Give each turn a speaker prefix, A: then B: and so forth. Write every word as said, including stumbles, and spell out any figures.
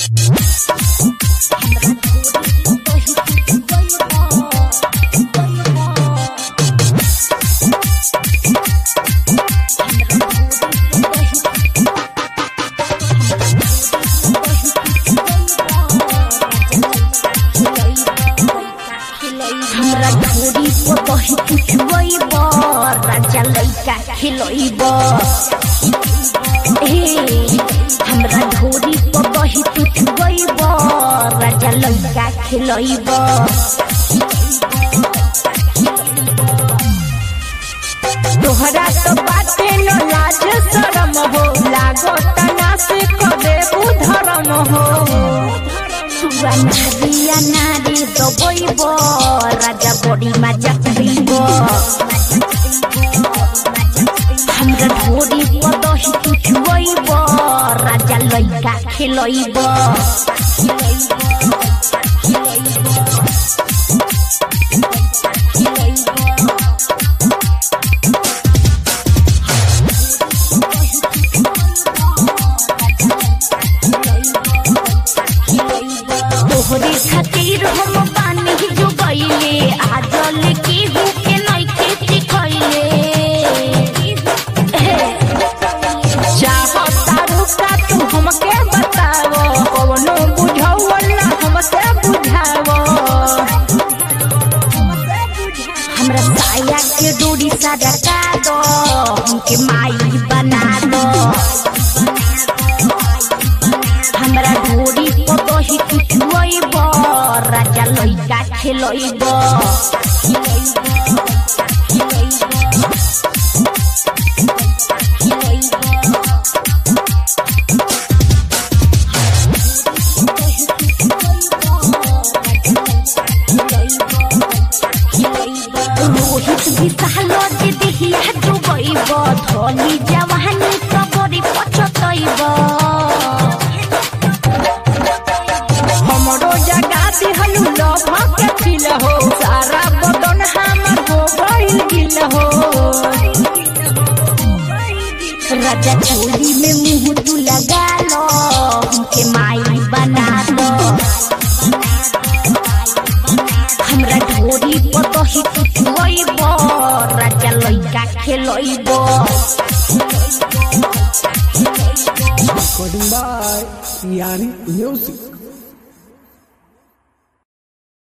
A: हमरा ढोरी को दही कुचवैब राजा लइका खिलैब हमरा ढोरी को दही कुचवैब राजा लइका खिलैब तोहरा तो बाटे न लाज शरम हो लागत ना से कबे धर्म हो सुआ नारिया नारी दबैब राजा बड़ी मजा कइब हमरा ढोरी पर दही कुचवैब राजा लइका खिलैब तोहरे खातिर हम पानी जो गईले आजल की हुके नइखे सिखैले चाहतारू का तू हमके बताव कवनो बुझावला हमसे बुझाव हमरा साया के डोरी सादा का दो हमके माई बना दो हमरा ढोरी को दही कुचवैब राजा लइका खिलैब रोहित विशाल दिदिया डुबैब धनी जवानी कबरी पछतैब हमरो जगा दिहलु लभ के खिल हो सारा बदन हमर हो गइल गिल हो राजा चोली में मुंह तू लगा लो हमके माई बना दो हमरा ढोरी पर दही कुचवैब राजा लइका खिलैब
B: Recording by Yari Music.